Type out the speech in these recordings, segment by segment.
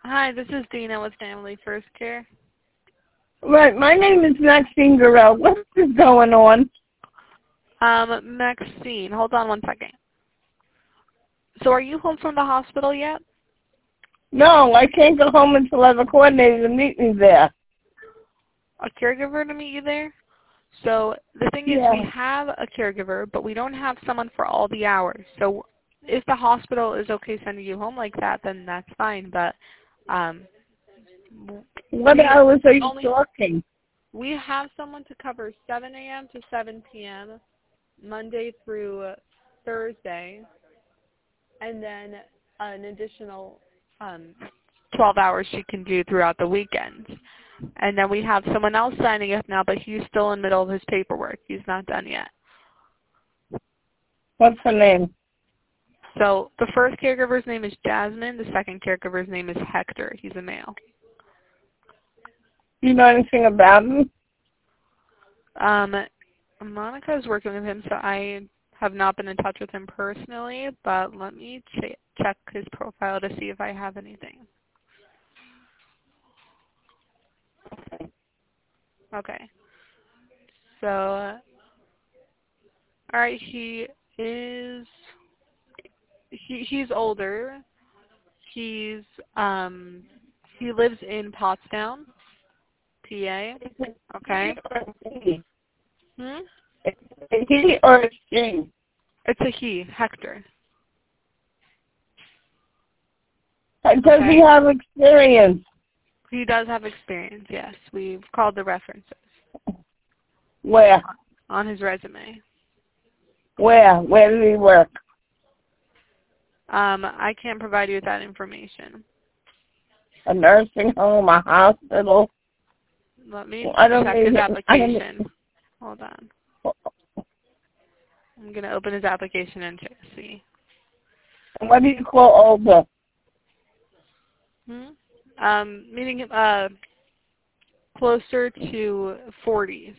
Hi, this is Dina with Family First Care. Right, my name is Maxine Garrell. What is going on? Maxine, hold on one second. So are you home from the hospital yet? No, I can't go home until I have a coordinator to meet me there. A caregiver to meet you there? So the thing is, we have a caregiver, but we don't have someone for all the hours. So if the hospital is okay sending you home like that, then that's fine. But what hours are you talking? We have someone to cover 7 a.m. to 7 p.m. Monday through Thursday, and then an additional 12 hours she can do throughout the weekends. And then we have someone else signing up now, but he's still in the middle of his paperwork. He's not done yet. What's her name? So the first caregiver's name is Jasmine. The second caregiver's name is Hector. He's a male. Do you know anything about him? Monica is working with him, so I have not been in touch with him personally, but let me check his profile to see if I have anything. Okay. So, all right, he's older. He lives in Pottstown, PA. Okay. He or she? It's a he, Hector. Does he have experience? He does have experience, yes. We've called the references. Where? On his resume. Where? Where did he work? I can't provide you with that information. A nursing home, a hospital? Let me check his application. Hold on. I'm going to open his application and see. What do you call older? Meaning closer to 40s.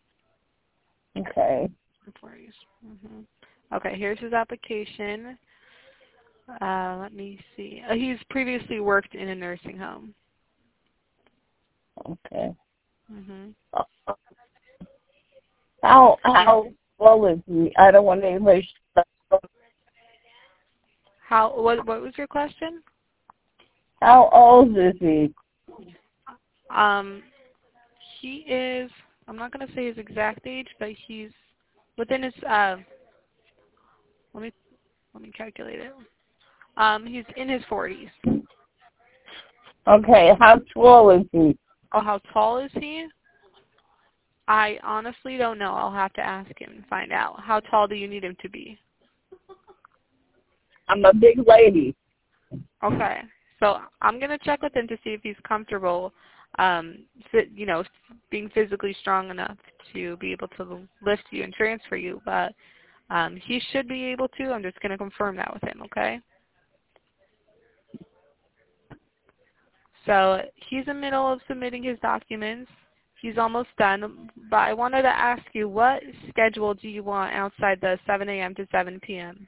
Okay. 40s. Okay, here's his application. Let me see. He's previously worked in a nursing home. Okay. How old is he? I don't want anybody. What was your question? How old is he? He is, I'm not going to say his exact age, but he's within his, let me calculate it. He's in his 40s. Okay, how tall is he? Oh, how tall is he? I honestly don't know. I'll have to ask him and find out. How tall do you need him to be? I'm a big lady. Okay. So I'm going to check with him to see if he's comfortable, being physically strong enough to be able to lift you and transfer you. But he should be able to. I'm just going to confirm that with him, okay? So he's in the middle of submitting his documents. He's almost done. But I wanted to ask you, what schedule do you want outside the 7 a.m. to 7 p.m.?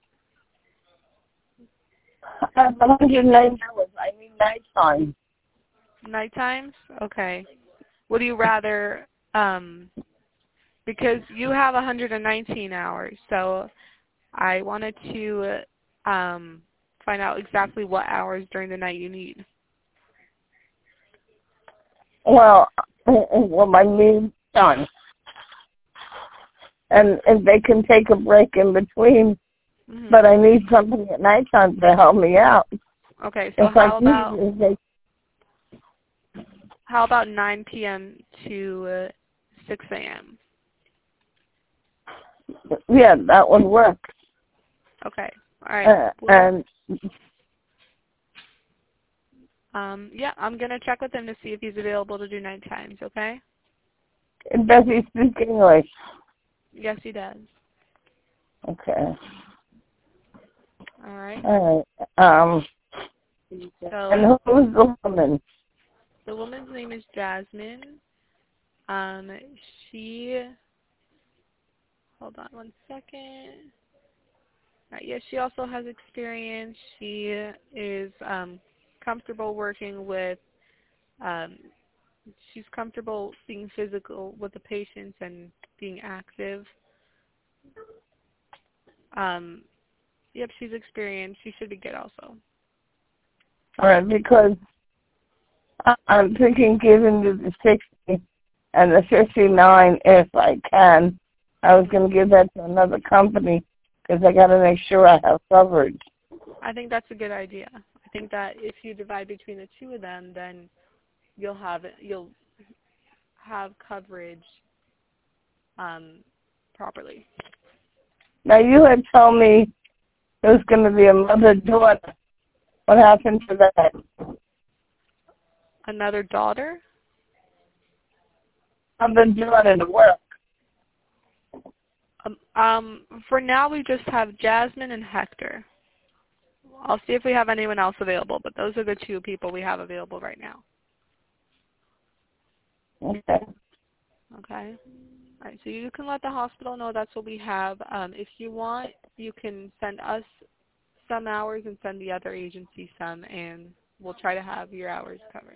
109 hours. I mean nighttime. Night times? Okay. Would you rather, because you have 119 hours, so I wanted to find out exactly what hours during the night you need. Well, my meeting's done. And if they can take a break in between, but I need something at nighttime to help me out. Okay, so how about 9 p.m. to 6 a.m.? Yeah, that would work. Okay, all right. Yeah, I'm going to check with him to see if he's available to do night times, okay? Does he speak English? Yes, he does. Okay. All right. All right. And who's the woman? The woman's name is Jasmine. Hold on one second. All right, yeah, she also has experience. She is comfortable working with, she's comfortable being physical with the patients and being active. Yep, she's experienced. She should be good also. All right, because I'm thinking giving you the 60 and the 59 if I can. I was going to give that to another company because I got to make sure I have coverage. I think that's a good idea. I think that if you divide between the two of them, then you'll have coverage properly. Now, you had told me there was going to be a mother-daughter. What happened to that? Another daughter? Mother-daughter to work. For now, we just have Jasmine and Hector. I'll see if we have anyone else available, but those are the two people we have available right now. Okay. Okay. All right, so you can let the hospital know that's what we have. If you want, you can send us some hours and send the other agency some, and we'll try to have your hours covered.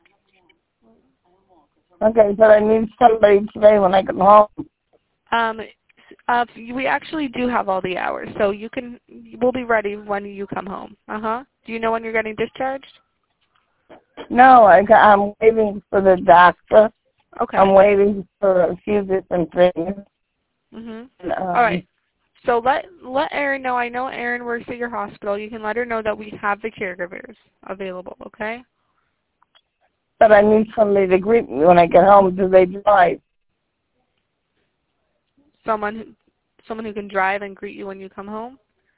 Okay, but I need somebody today when I come home. We actually do have all the hours, so we'll be ready when you come home. Do you know when you're getting discharged? No, I'm waiting for the doctor. Okay. I'm waiting for a few different things. All right. So let Erin know. I know Erin works at your hospital. You can let her know that we have the caregivers available, okay? But I need somebody to greet me when I get home. Do they drive? Someone who can drive and greet you when you come home?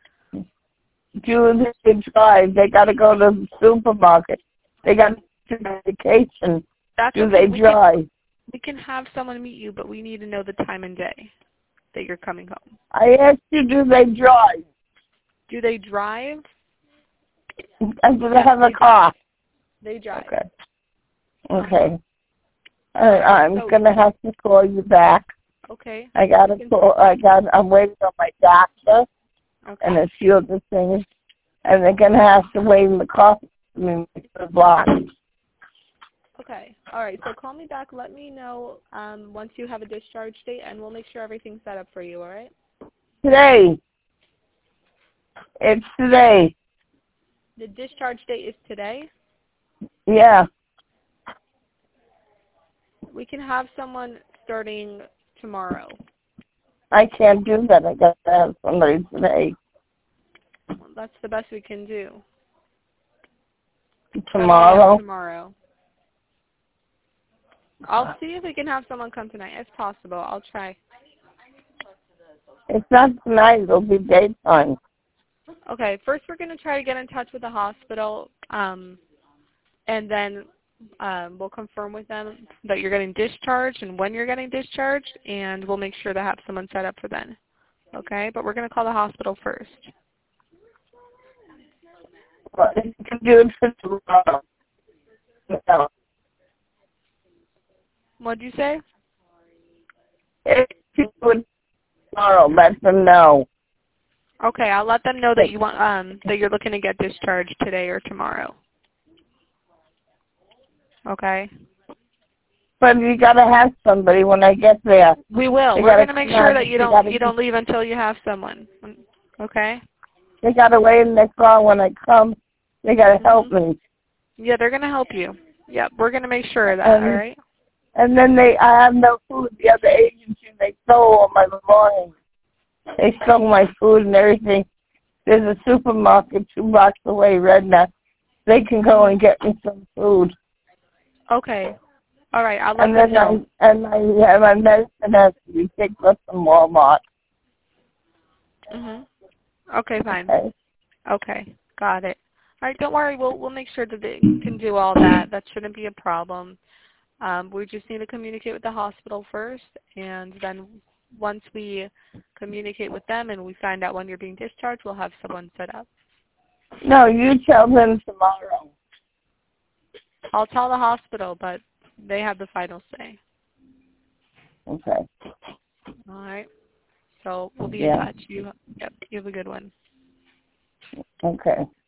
Do they drive? They got to go to the supermarket. They got to do medication. Do they drive? We can have someone meet you, but we need to know the time and day that you're coming home. I asked you, do they drive? Do they drive? And do they have a car? They drive. Okay. Okay. I'm going to have to call you back. Okay. I got to call. I'm waiting on my doctor and a few other things. And they're going to have to wait in the car for me to the block. Okay. All right. So call me back. Let me know once you have a discharge date, and we'll make sure everything's set up for you, all right? Today. It's today. The discharge date is today? Yeah. We can have someone starting tomorrow. I can't do that. I got to have somebody today. Well, that's the best we can do. Tomorrow? Tomorrow. I'll see if we can have someone come tonight. If possible, I'll try. It's not tonight. It'll be daytime. Okay. First, we're going to try to get in touch with the hospital, and then we'll confirm with them that you're getting discharged and when you're getting discharged, and we'll make sure to have someone set up for then. Okay? But we're going to call the hospital first. Well, you can do it for tomorrow. No. What'd you say? If you do it tomorrow, let them know. Okay, I'll let them know that you want that you're looking to get discharged today or tomorrow. Okay. But you gotta have somebody when I get there. We will. We're gonna make sure that you don't leave until you have someone. Okay. They gotta wait in their car when I come. They gotta help me. Yeah, they're gonna help you. Yep, we're gonna make sure of that. All right. And then I have no food. The other agency, they stole all my belongings. They stole my food and everything. There's a supermarket 2 blocks away, Redneck. They can go and get me some food. Okay. All right, I'll let them know. And my medicine has to be picked up from Walmart. Okay, fine. Okay, got it. All right, don't worry. We'll make sure that they can do all that. That shouldn't be a problem. We just need to communicate with the hospital first, and then once we communicate with them and we find out when you're being discharged, we'll have someone set up. No, you tell them tomorrow. I'll tell the hospital, but they have the final say. Okay. All right. So we'll be in touch. You have a good one. Okay.